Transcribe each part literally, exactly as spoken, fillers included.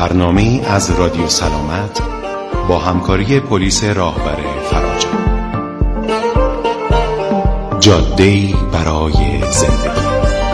برنامه از رادیو سلامت با همکاری پلیس راهبر فراجه. جاده‌ای برای زندگی.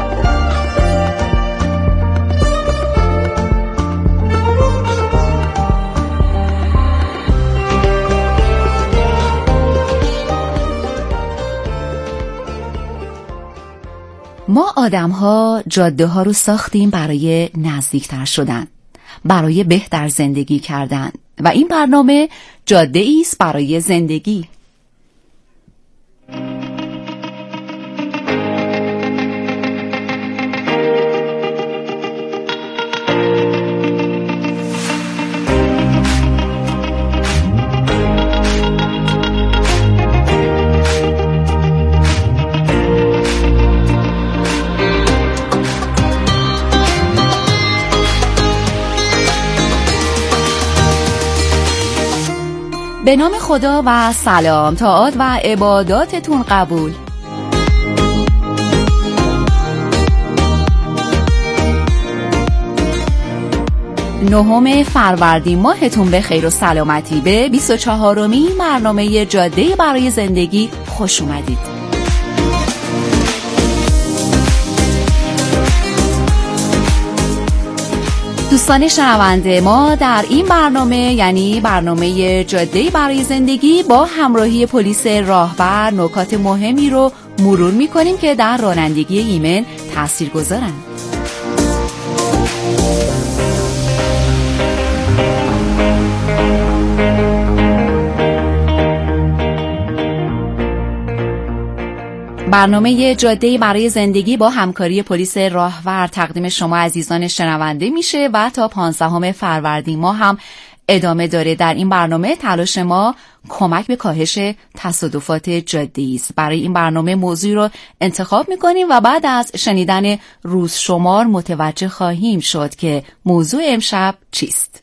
ما آدم‌ها جاده‌ها رو ساختیم برای نزدیکتر شدن، برای بهتر زندگی کردن و این برنامه جاده‌ای است برای زندگی. به نام خدا و سلام، طاعات و عباداتتون قبول. نهم فروردین ماهتون به خیر و سلامتی. به بیست و چهارمین برنامه جاده برای زندگی خوش اومدید. دوستان شنونده، ما در این برنامه یعنی برنامه جاده برای زندگی با همراهی پلیس راهبر نکات مهمی رو مرور می‌کنیم که در رانندگی ایمن تاثیرگذارن. برنامه جاده برای زندگی با همکاری پلیس راهور تقدیم شما عزیزان شنونده میشه و تا پانزدهم فروردین ماه هم ادامه داره. در این برنامه تلاش ما کمک به کاهش تصادفات جاده‌ای است. برای این برنامه موضوعی رو انتخاب میکنیم و بعد از شنیدن روز شمار متوجه خواهیم شد که موضوع امشب چیست.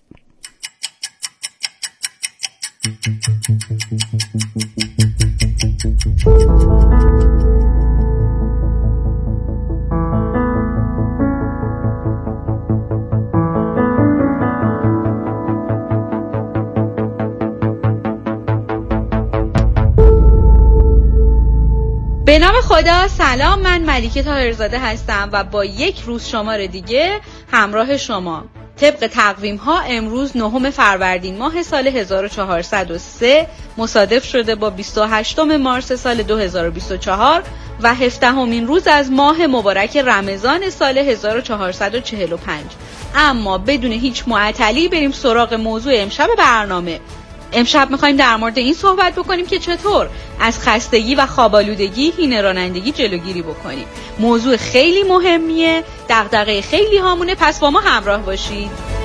به نام خدا، سلام، من ملیکه طاهرزاده هستم و با یک روز شمار دیگه همراه شما. طبق تقویم ها امروز نهم فروردین ماه سال هزار و چهارصد و سه مصادف شده با بیست و هشتم مارس سال دو هزار و بیست و چهار و هفدهمین روز از ماه مبارک رمضان سال هزار و چهارصد و چهل و پنج. اما بدون هیچ معطلی بریم سراغ موضوع امشب برنامه. امشب میخوایم در مورد این صحبت بکنیم که چطور از خستگی و خواب‌آلودگی حین رانندگی جلوگیری بکنیم. موضوع خیلی مهمیه، دغدغه خیلی هامونه، پس با ما همراه باشید.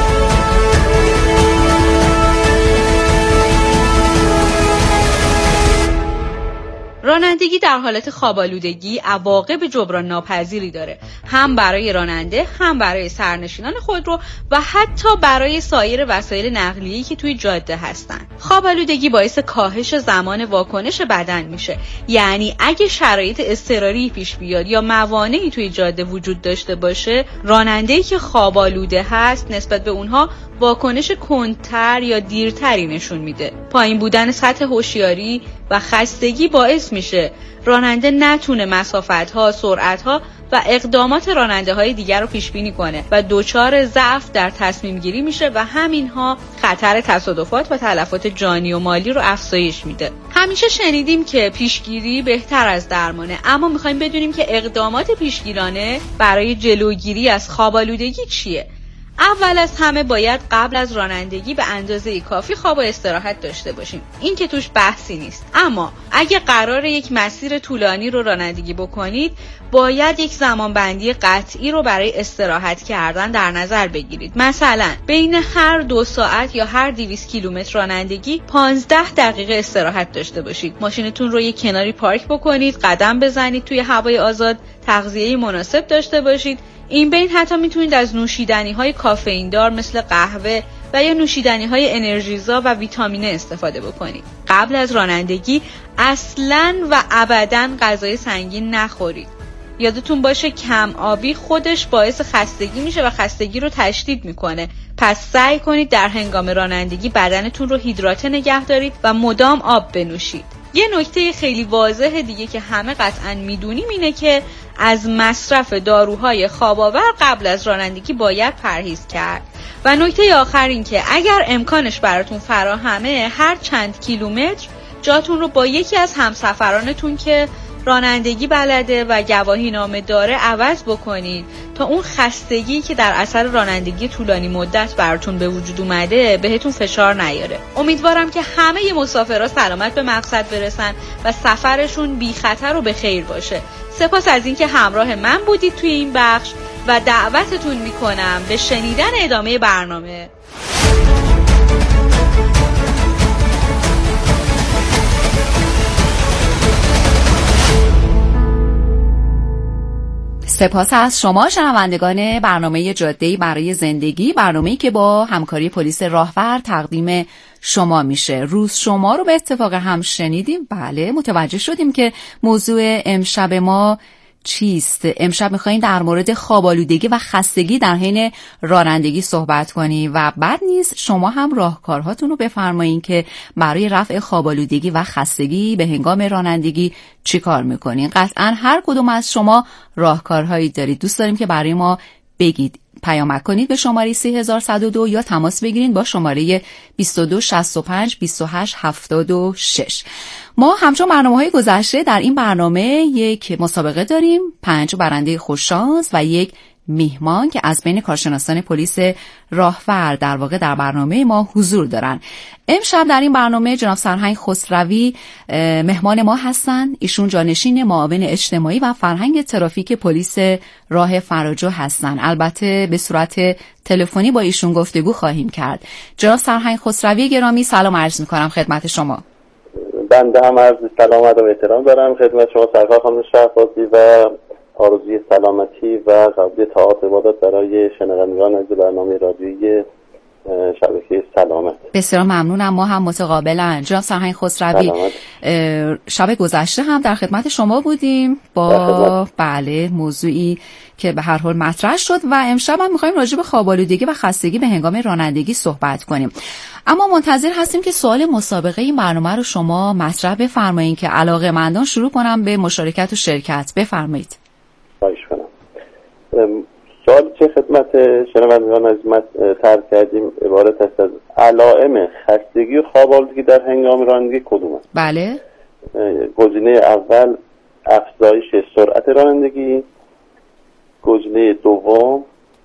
رانندگی در حالت خواب‌آلودگی عواقب جبران ناپذیری داره، هم برای راننده، هم برای سرنشینان خودرو و حتی برای سایر وسایل نقلیه‌ای که توی جاده هستن. خواب‌آلودگی باعث کاهش زمان واکنش بدن میشه، یعنی اگه شرایط اضطراری پیش بیاد یا موانعی توی جاده وجود داشته باشه، راننده‌ای که خواب‌آلوده هست نسبت به اونها واکنش کندتر یا دیرتری نشون میده. پایین بودن سطح هوشیاری و خستگی باعث میشه راننده نتونه مسافت‌ها، سرعت‌ها و اقدامات راننده‌های دیگر رو پیش بینی کنه و دچار ضعف در تصمیم گیری میشه و همینها خطر تصادفات و تلفات جانی و مالی رو افزایش میده. همیشه شنیدیم که پیشگیری بهتر از درمانه، اما میخوایم بدونیم که اقدامات پیشگیرانه برای جلوگیری از خواب‌آلودگی چیه؟ اول از همه باید قبل از رانندگی به اندازه کافی خواب و استراحت داشته باشیم. این که توش بحثی نیست. اما اگه قرار یک مسیر طولانی رو رانندگی بکنید، باید یک زمانبندی قطعی رو برای استراحت کردن در نظر بگیرید. مثلا بین هر دو ساعت یا هر دویست کیلومتر رانندگی پانزده دقیقه استراحت داشته باشید. ماشینتون رو یک کناری پارک بکنید، قدم بزنید توی هوای آزاد، تغذیه مناسب داشته باشید. این بین حتی میتونید از نوشیدنی‌های کافئین دار مثل قهوه و یا نوشیدنی‌های انرژیزا و ویتامینه استفاده بکنید. قبل از رانندگی اصلاً و ابداً غذای سنگین نخورید. یادتون باشه کم آبی خودش باعث خستگی میشه و خستگی رو تشدید میکنه. پس سعی کنید در هنگام رانندگی بدنتون رو هیدراته نگه دارید و مدام آب بنوشید. یه نکته خیلی واضحه دیگه که همه قطعاً میدونیم اینه که از مصرف داروهای خواب‌آور قبل از رانندگی باید پرهیز کرد. و نکته آخر این که اگر امکانش براتون فراهمه هر چند کیلومتر جاتون رو با یکی از همسفرانتون که رانندگی بلده و گواهی نامه داره عوض بکنید تا اون خستگی که در اثر رانندگی طولانی مدت براتون به وجود اومده بهتون فشار نیاره. امیدوارم که همه مسافرها سلامت به مقصد برسن و سفرشون بی خطر و به خیر باشه. سپاس از اینکه همراه من بودید توی این بخش و دعوتتون میکنم به شنیدن ادامه برنامه. سپاس از شما شنوندگان برنامه جاده‌ای برای زندگی، برنامه‌ای که با همکاری پلیس راهور تقدیم شما میشه. روز شما رو به اتفاق هم شنیدیم. بله، متوجه شدیم که موضوع امشب ما چیست. امشب میخواییم در مورد خواب‌آلودگی و خستگی در حین رانندگی صحبت کنیم و بعد نیز شما هم راهکارهاتون رو بفرمایید که برای رفع خواب‌آلودگی و خستگی به هنگام رانندگی چی کار میکنین. قطعا هر کدوم از شما راهکارهایی دارید. دوست داریم که برای ما بگید. پیامک کنید به شماره سه هزار و صد و دو یا تماس بگیرید با شماره بیست و دو شصت و پنج بیست و هشت هفتاد و شش. ما همچون برنامه‌های گذشته در این برنامه یک مسابقه داریم، پنج برنده خوششانس و یک میهمان که از بین کارشناسان پلیس راهور در واقع در برنامه ما حضور دارن. امشب در این برنامه جناب سرهنگ خسروی مهمان ما هستن. ایشون جانشین معاون اجتماعی و فرهنگ ترافیک پلیس راه فراجو هستن. البته به صورت تلفنی با ایشون گفتگو خواهیم کرد. جناب سرهنگ خسروی گرامی، سلام عرض می‌کنم خدمت شما. بنده هم عرض سلام و احترام دارم خدمت شما سرکار خانم شهبازی و آرزوی سلامتی و قبول طاعات عبادت برای شنوندگان از برنامه رادیویی شبکه سلامت. بسیار ممنونم. ما هم متقابلا. جناب سرهنگ خسروی، شب گذشته هم در خدمت شما بودیم با بله موضوعی که به هر حال مطرح شد و امشب هم می‌خوایم راجع به خواب‌آلودگی و خستگی به هنگام رانندگی صحبت کنیم. اما منتظر هستیم که سوال مسابقه این برنامه رو شما مطرح بفرمایید که علاقه‌مندان شروع کنم به مشارکت و شرکت. بفرمایید. خواهش کنم. سوال چه خدمت شنوندگان از ما طرح کردیم عبارت است از علائم خستگی و خواب‌آلودگی در هنگام رانندگی کدوم است؟ بله. گزینه اول افزایش سرعت رانندگی، گزینه دوم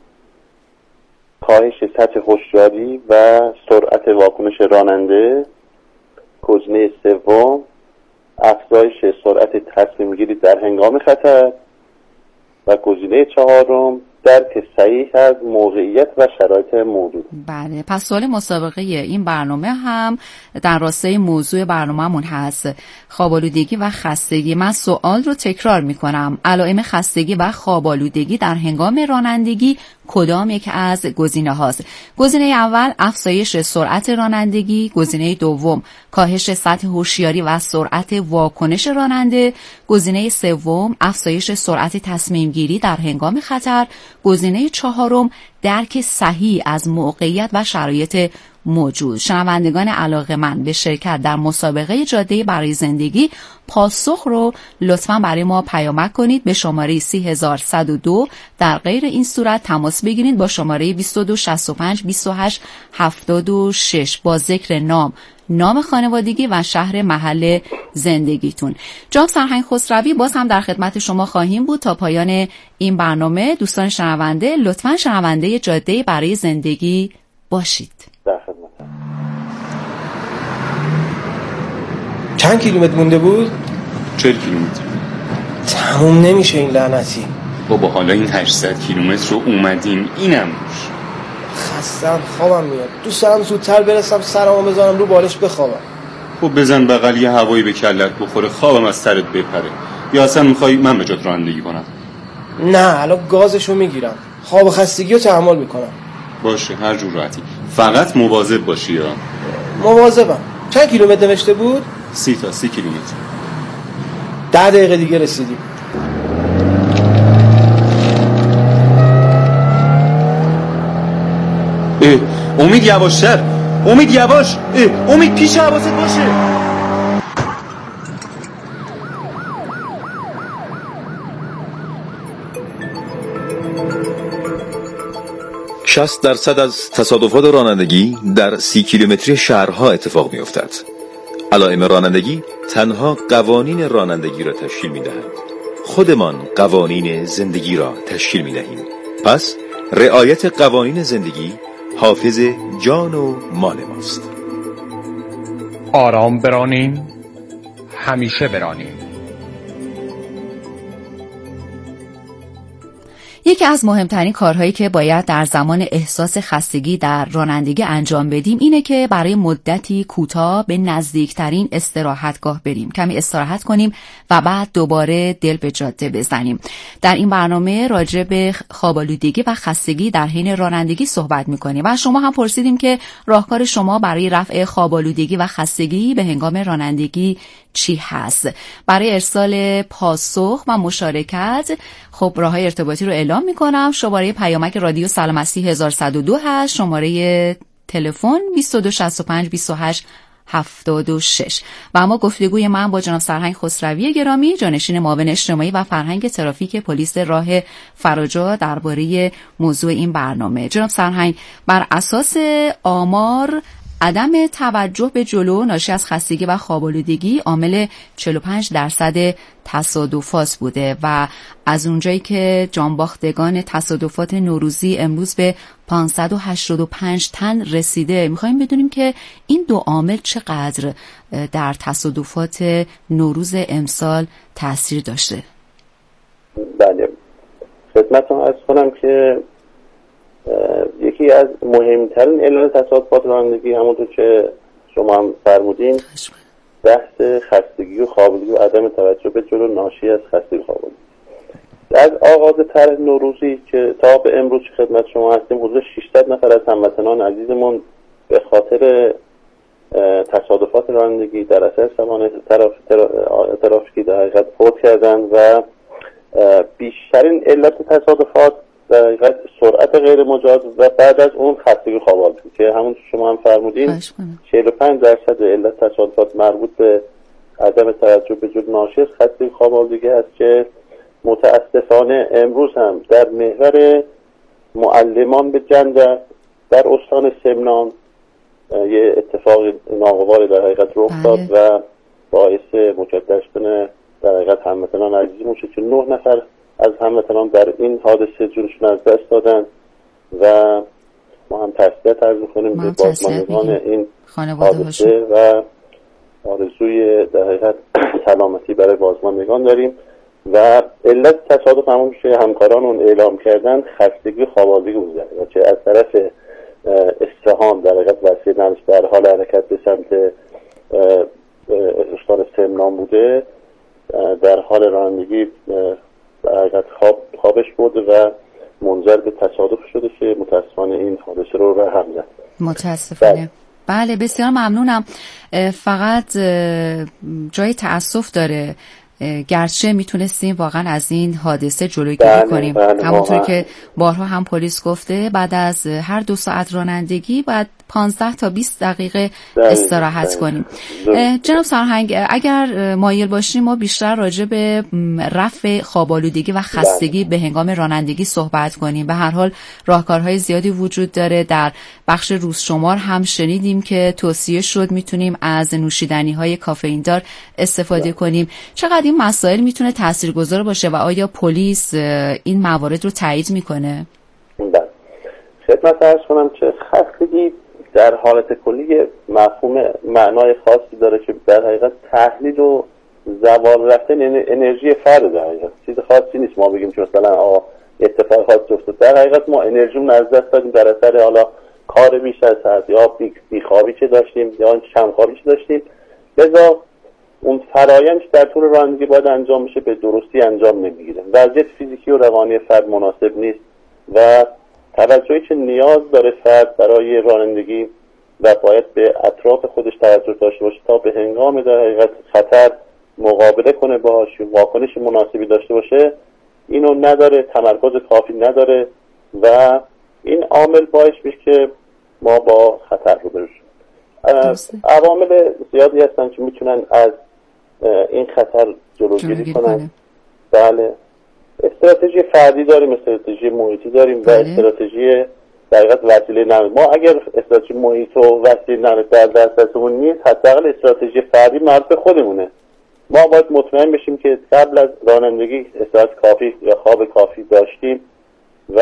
کاهش سطح هوشیاری و سرعت واکنش راننده، گزینه سوم افزایش سرعت تصمیم گیری در هنگام خطر و گزینه چهارم درک صحیح از موقعیت و شرایط موجود. بله، پس سوال مسابقه این برنامه هم در راستای موضوع برنامه‌مون هست، خواب‌آلودگی و خستگی. من سوال رو تکرار می‌کنم. علائم خستگی و خواب‌آلودگی در هنگام رانندگی کدام یک از گزینه هاست؟ گزینه اول افزایش سرعت رانندگی، گزینه دوم کاهش سطح هوشیاری و سرعت واکنش راننده، گزینه سوم افزایش سرعت تصمیم گیری در هنگام خطر، گزینه چهارم درک صحیح از موقعیت و شرایط موجود. شنوندگان علاقه‌مند به شرکت در مسابقه جاده برای زندگی پاسخ رو لطفاً برای ما پیامک کنید به شماره سه هزار و صد و دو. در غیر این صورت تماس بگیرید با شماره بیست و دو شصت و پنج بیست و هشت هفتاد و شش با ذکر نام، نام خانوادگی و شهر محل زندگیتون. جناب سرهنگ خسروی، باز هم در خدمت شما خواهیم بود تا پایان این برنامه. دوستان شنونده، لطفاً شنونده جاده برای زندگی باشید. در خدمت. چند کیلومتر مونده بود؟ چهل کیلومتر. تموم نمیشه این لعنتی. بابا حالا این هشتصد کیلومتر رو اومدیم، اینم خستم، خوابم میاد. دوست دارم زودتر برسم سرمو بزنم رو بالش بخوابم. خب بزن بغل یه هوایی به کلت بخوره، خوابم از سرت بپره. یا اصلا میخوای من به جات رانندگی کنم؟ نه، الان گازشو میگیرم. خواب و خستگی رو تحمل میکنم. باشه، هر جور راحتی. فقط مواظب باشی. یا مواظبم. چند کیلومتر نوشته بود؟ سی تا سی کیلومتر. ده دقیقه دیگه رسیدیم. اه، امید یواشتر، امید یواش، اه، امید پیش حواست باشه. شصت درصد از تصادفات رانندگی در سی کیلومتری شهرها اتفاق می افتد. علائم رانندگی تنها قوانین رانندگی را تشکیل می دهند. خودمان قوانین زندگی را تشکیل می دهیم. پس رعایت قوانین زندگی حافظ جان و مال ماست. آرام برانیم، همیشه برانیم. یکی از مهمترین کارهایی که باید در زمان احساس خستگی در رانندگی انجام بدیم اینه که برای مدتی کوتاه به نزدیکترین استراحتگاه بریم، کمی استراحت کنیم و بعد دوباره دل به جاده بزنیم. در این برنامه راجع به خواب‌آلودگی و خستگی در حین رانندگی صحبت می‌کنیم و شما هم پرسیدیم که راهکار شما برای رفع خواب‌آلودگی و خستگی به هنگام رانندگی چی هست؟ برای ارسال پاسخ و مشارکت خب راههای ارتباطی رو اعلام میکنم. شماره پیامک رادیو سلامتی هزار و صد و دو هست، شماره تلفن بیست و دو شصت و پنج بیست و هشت هفتاد و شش. و اما گفتگوی من با جناب سرهنگ خسروی گرامی، جانشین معاون اجتماعی و فرهنگ ترافیک پلیس راه فراجا درباره موضوع این برنامه. جناب سرهنگ، بر اساس آمار عدم توجه به جلو ناشی از خستگی و خواب‌آلودگی عامل چهل و پنج درصد تصادفات بوده و از اونجایی که جانباختگان تصادفات نوروزی امروز به پانصد و هشتاد و پنج تن رسیده، می‌خوایم بدونیم که این دو عامل چقدر در تصادفات نوروز امسال تأثیر داشته. بله، خدمتتون عرض کنم که یکی از مهمترین علل تصادفات رانندگی همونطور که شما هم فرمودین بحث خستگی و خوابالودگی و عدم توجه به جلو ناشی از خستگی و خوابالودگی. از آغاز طرح نوروزی که تا به امروز خدمت شما هستیم حدود ششصد نفر از هموطنان عزیزمون به خاطر تصادفات رانندگی در اثر سوانح ترافیکی در حقیقت فوت کردن و بیشترین علت تصادفات در حقیقت سرعت غیر مجاز و بعد از اون خستگی خواب‌آلودگی که همون شما هم فرمودین چهل و پنج درصد علت تصادفات مربوط به عدم توجه به جلو ناشی از خستگی خواب‌آلودگی است که متاسفانه امروز هم در محور معلمان به جنده در استان سمنان یه اتفاق ناگوار در حقیقت رخ داد و باعث مجدد شدن در حقیقت هموطنان عزیزمون شد که نه نفر از هموطنان در این حادثه جونشون از دست دادن و ما هم تسلیت عرض می‌کنیم به بازماندگان این حادثه و آرزوی در حقیقت سلامتی برای بازماندگان داریم. و علت تصادف همون که همکاران اون اعلام کردن خستگی خواب‌آلودگی بوده و چه از طرف استهام در حقیقت وسیع نمش در حال حرکت به سمت استان سمنان بوده، در حال رانندگی در حقیقت خواب خوابش بود و منجر به تصادف شده که متاسفانه این حادثه رو رقم زد. متاسفانه. بله بسیار ممنونم. فقط جای تأسف داره، گرچه میتونستیم واقعا از این حادثه جلوگیری کنیم. بله همونطور که بارها هم پلیس گفته بعد از هر دو ساعت رانندگی باید پانزده تا بیست دقیقه استراحت کنیم. جناب سرهنگ، اگر مایل باشیم ما بیشتر راجع به رفع خواب‌آلودگی و خستگی به هنگام رانندگی صحبت کنیم. به هر حال راهکارهای زیادی وجود داره. در بخش روزشمار هم شنیدیم که توصیه شد میتونیم از نوشیدنی‌های کافئین دار استفاده کنیم. چقدر این مسائل میتونه تاثیرگذار باشه و آیا پلیس این موارد رو تایید میکنه؟ بله. خدمت عرض کنم که خستگی در حالت کلی مفهوم معنای خاصی داره که در حقیقت تحلیل و زوال رفتن انرژی فرد در حقیقت چیز خاصی نیست ما بگیم که مثلا آقا اتفاق خاصی افتاد. در حقیقت ما انرژیمون از دست دادیم در اثر حالا کار بیش از حد یا بیخوابی که داشتیم یا کمخوابی که داشتیم، لذا اون فرایند در طول رانندگی باید انجام میشه به درستی انجام نمیگیره. وضعیت فیزیکی و روانی فرد مناسب نیست و توجهی که نیاز داره فرد برای رانندگی و باید به اطراف خودش توجه داشته باشه تا به هنگام در حقیقت خطر مقابله کنه باهاش، واکنش مناسبی داشته باشه، اینو نداره، تمرکز کافی نداره و این عامل باعث میشه که ما با خطر روبرو شدیم. عوامل زیادی هستن که میتونن از این خطر جلوگیری کنن. بله، استراتژی فردی داریم، استراتژی محیطی داریم بله. و استراتژی در حقیقت وسیله نقل. ما اگر استراتژی محیط و وسیله نقل در دسترسمون نیست، حداقل استراتژی فردی مربوط به خودمونه. ما باید مطمئن بشیم که قبل از رانندگی استراحت کافی یا خواب کافی داشتیم و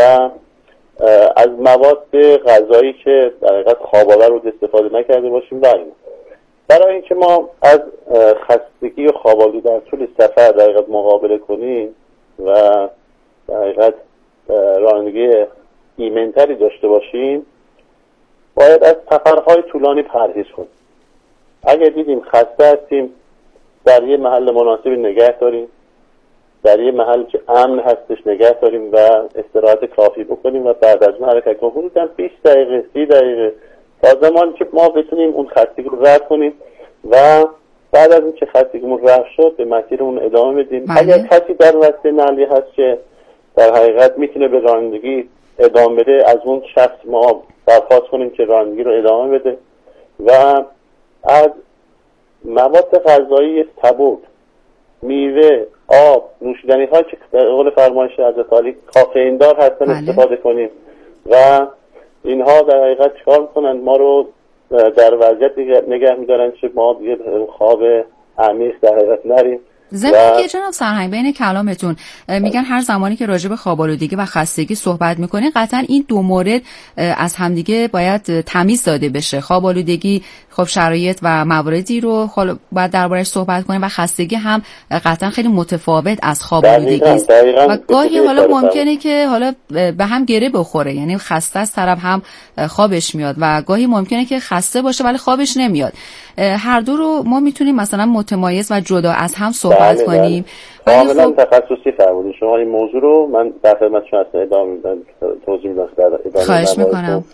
از مواد غذایی که در حقیقت خواب‌آور رو استفاده نکرده باشیم. بله، برای اینکه ما از خستگی و خواب‌آلودگی در طول سفر در حقیقت مقابله کنیم و در حقیقت رانندگی ایمن‌تری داشته باشیم، باید از سفرهای طولانی پرهیز کنیم. اگر دیدیم خسته هستیم، در یه محل مناسبی نگه داریم، در یه محل که امن هستش نگه داریم و استراحت کافی بکنیم و بعد از اون حرکت کنیم. حدوداً بیست دقیقه سی دقیقه تا زمانی که ما بتونیم اون خستگی رو رد کنیم و بعد از این که خستگیمون رفت شد به مسیرمون ادامه بدیم. بله. اگر کسی در وسیله نقلیه هست که در حقیقت میتونه به رانندگی ادامه بده، از اون شخص ما درخواست کنیم که رانندگی رو ادامه بده و از مواد غذایی سبک، میوه، آب، نوشیدنی ها که به قول فرمایش حضرت علی کافئین دار هستن بله. استفاده کنیم و اینها در حقیقت چکار میکنن؟ ما رو در وضعیت نگه میدارن که ما دیگه خواب عمیق در حقیقت نریم. ضمن که جناب سرهنگ بین کلامتون میگن هر زمانی که راجع به خواب‌آلودگی و خستگی صحبت میکنین قطعا این دو مورد از همدیگه باید تمیز داده بشه. خواب‌آلودگی خب شرایط و مواردی رو باید دربارش صحبت کنیم و خستگی هم قطعا خیلی متفاوت از خواب‌آلودگی است و گاهی حالا ممکنه که حالا به هم گره بخوره، یعنی خسته از طرف هم خوابش میاد و گاهی ممکنه که خسته باشه ولی خوابش نمیاد. هر دو رو ما میتونیم مثلا متمایز و جدا از هم صحبت بله کنیم. کاملا خب... تخصصی فرمودید شما این موضوع رو. من در خدمت شما هستم، ادامه میدم، توضیح میدم. خواهش میکنم.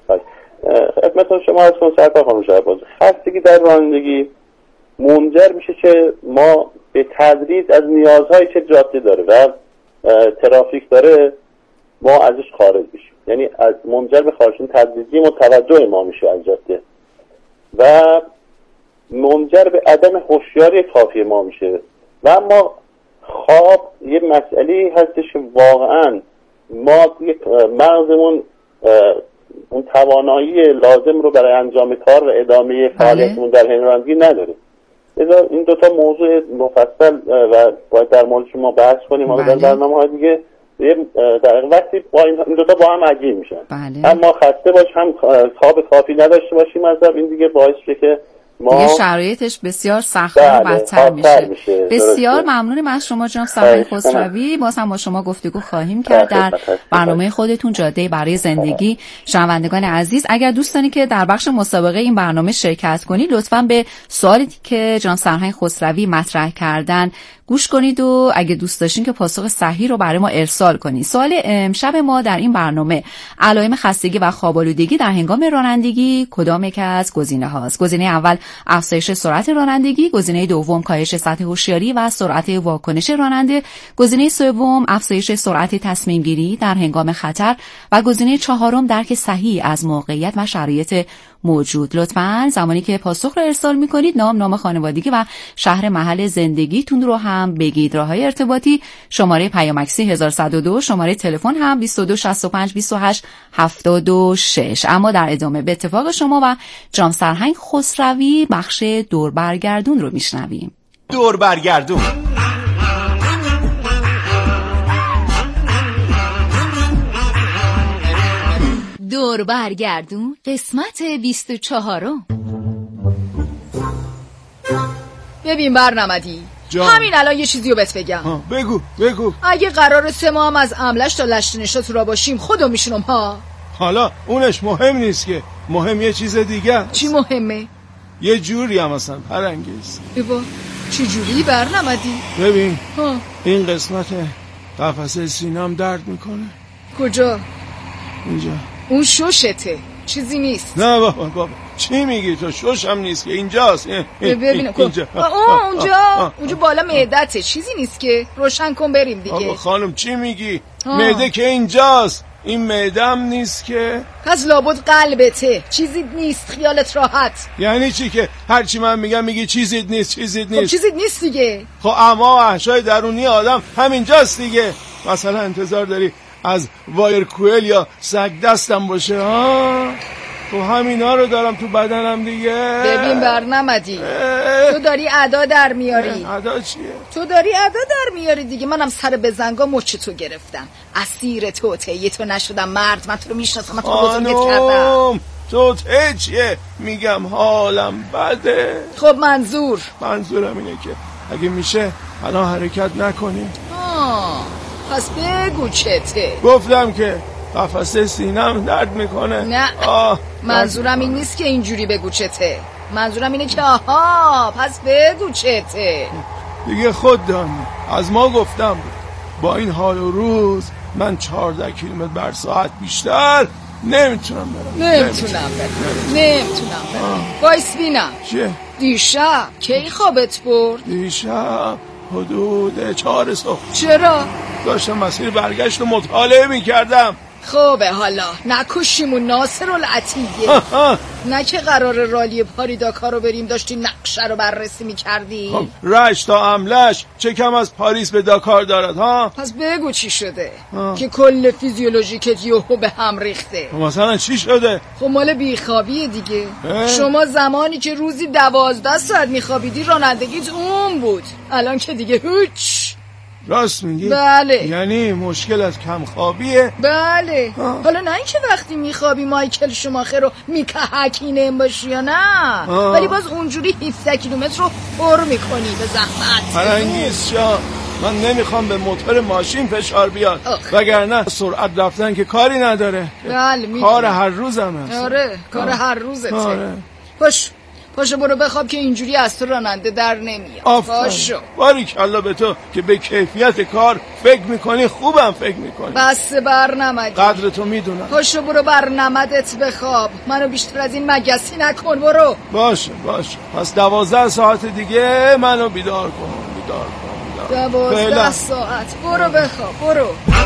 خدمت شما از کنسرت خانم شهباز. خستگی در رانندگی منجر میشه که ما به تدریج از نیازهایی که جاده داره و ترافیک داره ما ازش خارج بشیم، یعنی از منجر به خارج شدن تدریجی متوجه ما میشه از جاده و منجر به عدم هوشیاری کافی ما میشه. و اما خواب یه مسئله هستش که واقعا ما مغزمون اون توانایی لازم رو برای انجام کار و ادامه فعالیتمون در حین رانندگی نداره. لذا این دوتا موضوع مفصل و باید در مورد شما بحث کنیم. حالا در برنامه‌های دیگه در وقتی با این دوتا با هم عجیب میشن. بله. هم ما خسته باشیم هم خواب کافی نداشته باشیم از این دیگه باعث میشه که دیگه شرایطش بسیار سخت و بدتر میشه. میشه. بسیار ممنونم از شما جناب سرهنگ خسروی. باز هم با شما گفتگو خواهیم کرد در برنامه خودتون جاده برای زندگی. شنوندگان عزیز، اگر دوست دارید که در بخش مسابقه این برنامه شرکت کنید، لطفاً به سوالی که جناب سرهنگ خسروی مطرح کردن گوش کنید و اگه دوست داشتین که پاسخ صحیح رو برای ما ارسال کنید. سوال امشب ما در این برنامه علائم خستگی و خواب‌آلودگی در هنگام رانندگی کدام یک از گزینه هاست؟ گزینه اول افزایش سرعت رانندگی، گزینه دوم کاهش سطح هوشیاری و سرعت واکنش راننده، گزینه سوم افزایش سرعت تصمیم گیری در هنگام خطر و گزینه چهارم درک صحیح از موقعیت و شرایط موجود. لطفاً زمانی که پاسخ رو ارسال می‌کنید نام، نام خانوادگی و شهر محل زندگیتون رو هم بگید. راههای ارتباطی شماره پیامکسی هزار و صد و دو، شماره تلفن هم بیست و دو شصت و پنج بیست و هشت هفتاد و شش. اما در ادامه به اتفاق شما و جناب سرهنگ خسروی بخش دور برگردون رو میشنویم. دور برگردون. دور برگردون قسمت بیست و چهارم. ببین برنمدی همین الان یه چیزی رو بهت بگم. بگو بگو. اگه قرار سه ماه هم از عملش تا لشتنشات را باشیم خودم میشونم ها. حالا اونش مهم نیست که، مهم یه چیز دیگه. چی مهمه؟ یه جوری هم اصلا پرنگیز. ایوا چی جوری برنمدی؟ ببین ها. این قسمت قفسه سینم درد میکنه. کجا؟ اینجا. اون شوشته، چیزی نیست. نه بابا بابا چی میگی تو؟ شوشم نیست که، اینجاست. ببینم اینجا. آه اونجا اونجا بالا معدته، چیزی نیست که. روشن کن بریم دیگه. آقا خانم چی میگی؟ معده که اینجاست. این معدم نیست که. پس لابد قلبته، چیزی نیست، خیالت راحت. یعنی چی که هرچی من میگم میگی چیزی نیست چیزی نیست؟ خب چیزی نیست دیگه. خب اما احشای درونی آدم همینجاست دیگه. مثلا انتظار داری از وایر کوئل یا سگ دستم باشه ها؟ تو همینا رو دارم تو بدنم دیگه. ببین برنمدی، تو داری ادا در میاری. ادا چیه؟ تو داری ادا در میاری دیگه. منم سر بزنگا مچ تو گرفتم، اسیر توطئه تو نشدم مرد. من تو رو میشناسم، من تو رو بزرگت کردم. توطئه چیه؟ میگم حالم بده. خب منظور منظورم اینه که اگه میشه الان حرکت نکنیم. آه پس بگو چته. گفتم که قفسه سینم درد میکنه. نه آه. منظورم این نیست که اینجوری بگو چته. منظورم اینه که آها پس بگو چته دیگه. خود دانی از ما گفتم با این حال و روز من چهارده کیلومتر بر ساعت بیشتر نمیتونم برم. نمیتونم برم نمیتونم برم وایس بینم. چیه؟ دیشب کی خوابت برد؟ دیشب حدود چهار صبح. چرا؟ داشتم مسیر برگشت و مطالعه میکردم. خوبه حالا نکشیمون ناصر العتیه. نه که قرار رالی پاری داکار رو بریم داشتی نقشه رو بررسی میکردی. خب رشت تا املش چه کم از پاریس به داکار دارد ها؟ پس بگو چی شده ها. که کل فیزیولوژیکت یهو به هم ریخته. مثلا چی شده؟ خب مال بیخوابیه دیگه. اه؟ شما زمانی که روزی دوازده ساعت میخوابیدی رانندگیت اون بود، الان که دیگه هیچ. راست میگی؟ بله. یعنی مشکل از کم خوابیه؟ بله. آه. حالا نه اینکه وقتی میخوابی مایکل شوماخر رو میکهکینه باشی یا نه، ولی باز اونجوری هفده کیلومتر رو پر میکنی به زحمت. فرنگیز شا من نمیخوام به موتور ماشین فشار بیاد، وگرنه سرعت رفتن که کاری نداره. بله کار هر روزم هست. آره کار هر روزته. آره. باش پاشو برو بخواب که اینجوری از تو راننده در نمیاد. پاشو. باریکالله به تو که به کیفیت کار فکر میکنی، خوبم فکر میکنی. بس برنمدی، قدر تو میدونم. پاشو برو برنمدت بخواب، منو بیشتر از این مگسی نکن. برو. باشه باشه پس دوازده ساعت دیگه منو بیدار کن. بیدار کن بیدار. دوازده ساعت برو بخواب. برو.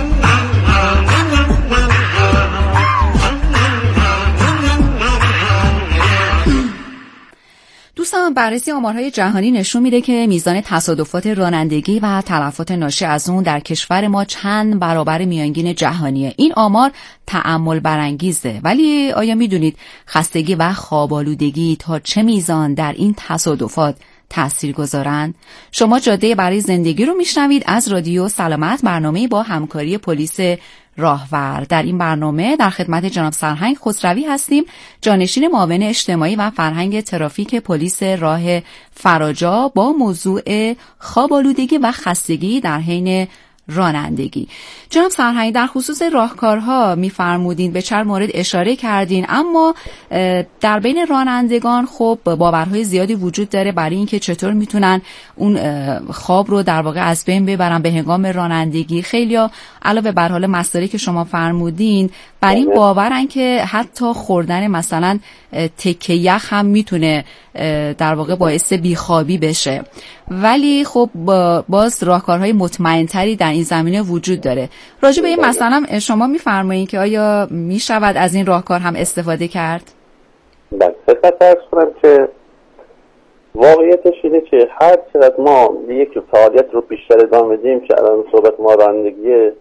دوستان بررسی آمارهای جهانی نشون میده که میزان تصادفات رانندگی و تلفات ناشی از اون در کشور ما چند برابر میانگین جهانیه. این آمار تأمل برانگیزه، ولی آیا میدونید خستگی و خواب‌آلودگی تا چه میزان در این تصادفات تأثیر گذارن؟ شما جاده برای زندگی رو میشنوید از رادیو سلامت، برنامه با همکاری پلیس راهور. در این برنامه در خدمت جناب سرهنگ خسروی هستیم، جانشین معاون اجتماعی و فرهنگ ترافیک پلیس راه فراجا، با موضوع خواب‌آلودگی و خستگی در حین رانندگی. جناب سرهنگ در خصوص راهکارها می‌فرمودین، به چند مورد اشاره کردین، اما در بین رانندگان خب باورهای زیادی وجود داره برای اینکه چطور میتونن اون خواب رو در واقع از بین ببرن به هنگام رانندگی. خیلیا علاوه بر حال مسائلی که شما فرمودین بر این باورن که حتی خوردن مثلا تکه یخ هم میتونه در واقع باعث بیخوابی بشه، ولی خب باز راهکارهای مطمئن‌تری در این زمینه وجود داره. راجع به این مثلا شما میفرمایید که آیا میشود از این راهکار هم استفاده کرد؟ بله، فقط ارز کنم که واقعیتش اینه که هر چقدر ما یک فعالیت رو بیشتر ادامه بدیم که الان صحبت ما رانندگیه،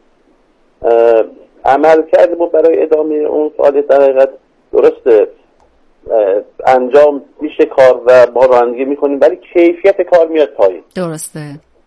عمل کرده ما برای ادامه اون فعالیت در حقیقت درسته انجام میشه کار و ما رانندگی میکنیم، ولی کیفیت کار میاد پایین. درسته.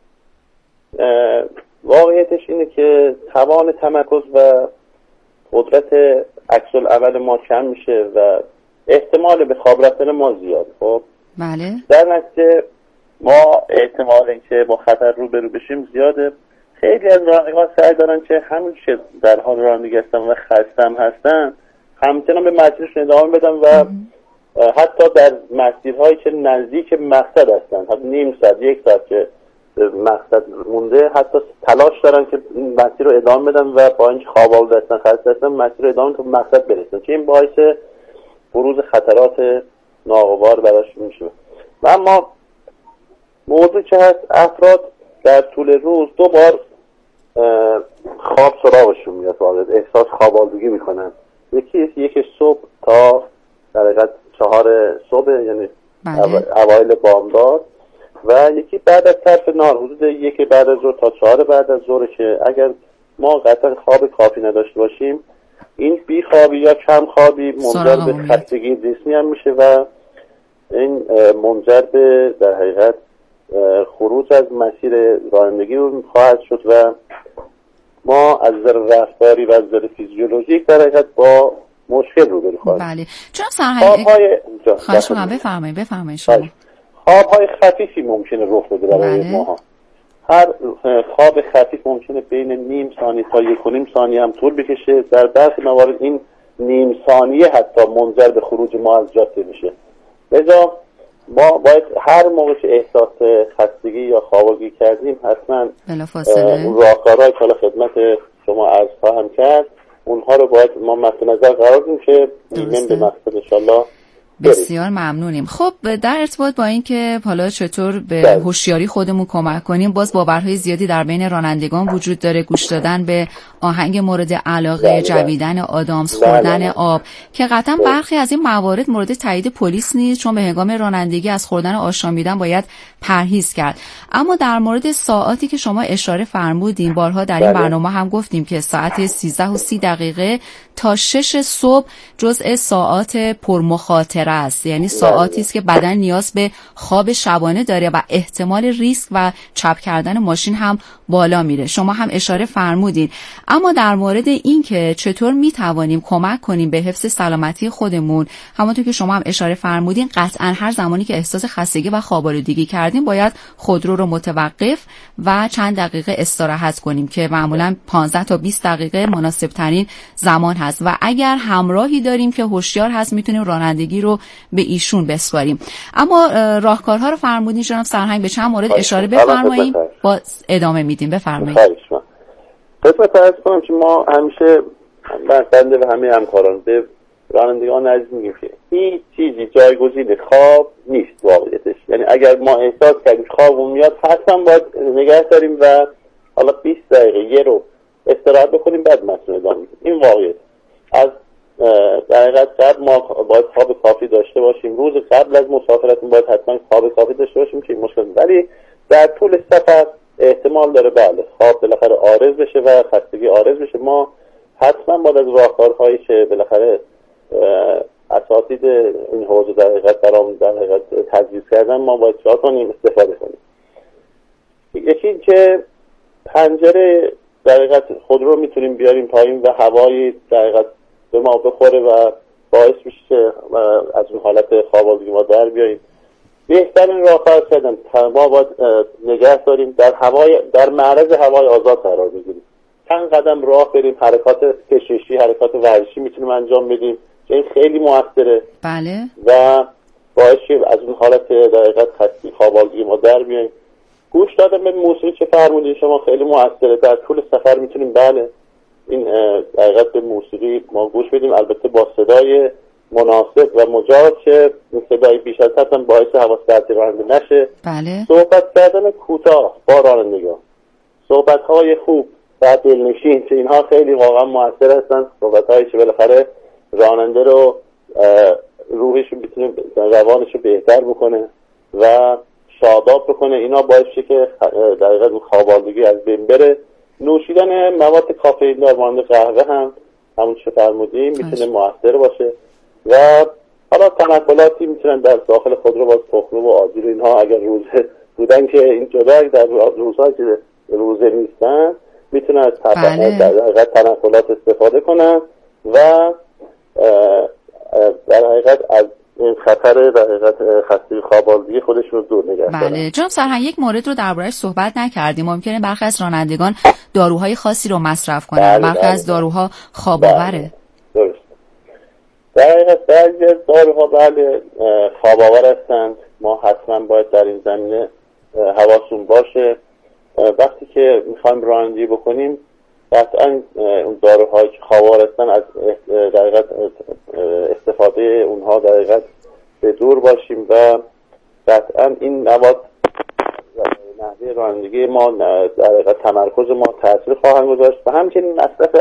واقعیتش اینه که توان تمرکز و قدرت عکس العمل ما کم میشه و احتمال به خواب رفتن ما زیاد. خب بله. در نتیجه ما احتمال اینکه با خطر روبرو بشیم زیاده. خیلی از رانندگان سعی دارن که همین که در حال رانندگی هستن و خستم هستن همچنان به مسیرشون ادامه بدن و حتی در مسیرهایی که نزدیک مقصد هستن، حتی نیم ساعت یک ساعت که مقصد مونده، حتی تلاش دارن که این مسیر رو ادامه بدن و با اینکه خواب آلوده هستن خسته هستن مسیر رو ادامه تا مقصد برسن، که این باعث بروز خطرات ناگوار براش میشه. و اما موضوع که هست افراد در طول روز دو بار خواب سراغشون میاد، واقعا احساس خوابالودگی میکنن. یکی یکی صبح تا در حقیقت چهار صبح، یعنی اوایل بامداد، و یکی بعد از صرف نهار حدود یک بعد از ظهر تا چهار بعد از ظهر، که اگر ما قطعا خواب کافی نداشته باشیم این بی خوابی یا کم خوابی منجر به خستگی جسمی هم میشه و این منجر به در حقیقت خروج از مسیر رانندگی خواهد شد و ما از نظر رفتاری و از نظر فیزیولوژیک در حقیقت با مشکل روبرو خواهیم. بله. چون سرهنگ خواهش می‌کنم بفرمایید بفرمایید شما. خواب‌های خفیفی ممکنه رخ بده برای بله. ما. هر خواب خفیف ممکنه بین نیم ثانیه تا یک و نیم ثانیه هم طول بکشه. در برخی موارد این نیم ثانیه حتی منجر به خروج ما از جاده میشه. لذا ما باید هر موقع که احساس خستگی یا خوابالودگی کردیم حتما اون راهکارهای که حالا خدمت شما عرض خواهم کرد اونها رو باید ما مد نظر قرار بدیم که ایمن به مقصد انشالله. بسیار ممنونیم. خب در ارتباط با این که حالا چطور به هوشیاری خودمون کمک کنیم، باز باورهای زیادی در بین رانندگان وجود داره. گوش دادن به آهنگ مورد علاقه، جویدن آدامس، خوردن آب، که قطعا برخی از این موارد مورد تایید پلیس نیست، چون به هنگام رانندگی از خوردن آشامیدن باید پرهیز کرد. اما در مورد ساعاتی که شما اشاره فرمودین، بارها در این برنامه هم گفتیم که ساعت سیزده و سی دقیقه تا شش صبح جزء ساعات پرمخاطره است، یعنی ساعاتی است که بدن نیاز به خواب شبانه داره و احتمال ریسک و چپ کردن ماشین هم بالا میره. شما هم اشاره فرمودین. اما در مورد این که چطور میتوانیم کمک کنیم به حفظ سلامتی خودمون، همونطور که شما هم اشاره فرمودین، قطعا هر زمانی که احساس خستگی و خوابالودگی کردیم باید خودرو رو متوقف و چند دقیقه استراحت کنیم که معمولا پانزده تا بیست دقیقه مناسب ترین زمان هست و اگر همراهی داریم که هوشیار هست میتونیم رانندگی رو به ایشون بسپاریم. اما راهکارها رو فرمودین جناب سرهنگ، به چند مورد اشاره بفرماییم با ادامه میدیم. بفرمایید. خدمت عرض کنم که ما همیشه بنده و همه همکاران به رانندگان عزیز میگیم که هیچ چیزی جایگزین خواب نیست واقعیتش. یعنی اگر ما احساس کردیم خوابمون میاد حتما باید نگه داریم و حالا بیست دقیقه یه رو استراحت بکنیم بعد متن ادامه بدیم. این واقعیت. از در حقیقت قبل ما باید خواب کافی داشته باشیم. روز قبل از مسافرتون باید حتما خواب کافی داشته باشیم که مشکل، ولی در طول سفر احتمال داره بله خواب بالاخره عارض بشه و خستگی عارض بشه. ما حتما باید از راهکارهایی که بالاخره اساتید این حوزه در حقیقت برام در حقیقت تجویز کردن ما باید چیکار کنیم، استفاده کنیم. یکی این که پنجره در حقیقت خودرو میتونیم بیاریم پایین و هوای در حقیقت به ما بخوره و باعث میشه از اون حالت خوابالودگی ما در بیاییم. بهترین راهکار کردن ما باید نگه داریم در هوای در معرض هوای آزاد قرار بگیریم. چند قدم راه بریم، حرکات کششی، حرکات ورزشی میتونیم انجام بدیم که این خیلی موثره. بله. و باعث میشه از اون حالت در حقیقت خستی خوابالودگی ما در بیاییم. گوش دادن به موسیقی که فرمودین شما خیلی موثره. در طول سفر میتونیم بله این در حقیقت به موسیقی ما گوش بدیم، البته با صدای مناسب و مجاز که این صدای بیش از حد هم باعث حواس پرتی راننده نشه. بله. صحبت کردن کوتاه با رانندگان، صحبت‌های خوب و دلنشین که اینها خیلی واقعا موثر هستن. صحبت‌هایی که بالاخره راننده رو روحش رو بتونه روانش رو بهتر بکنه و شاداب بکنه. اینا باعث میشه که در حقیقت خوابالودگی از بین بره. نوشیدن مواد کافئین دار مانند قهوه هم همون چه فرمودیم میتونه موثر باشه و حالا تنقلاتی میتونن در داخل خودرو باز تخمه و آجیل اینها اگر روزه بودن که این جدا در روزها که روزه نیستن میتونن از بله. در حقیقت تنقلات استفاده کنن و در حقیقت از این خطر در حقیقت خستگی خوابالودگی خودشون رو دور نگه دارن. بله. جناب سرهنگ یک مورد رو درباره‌اش صحبت نکردیم. ممکنه برخی از رانندگان داروهای خاصی رو مصرف کنن. بله برخی بله. از داروها خواب‌آوره. درست. در حقیقت بعضی از داروها بله خواب‌آور هستند. ما حتما باید در این زمینه حواسون باشه. وقتی که میخوایم رانندگی بکنیم قطعا اون داروهایی که خواب‌آور هستن از در حقیقت استفاده اونها در حقیقت به دور باشیم و قطعا این مواد نحوه رانندگی ما در تمرکز ما تاثیر خواهند گذاشت و همچنین مصرف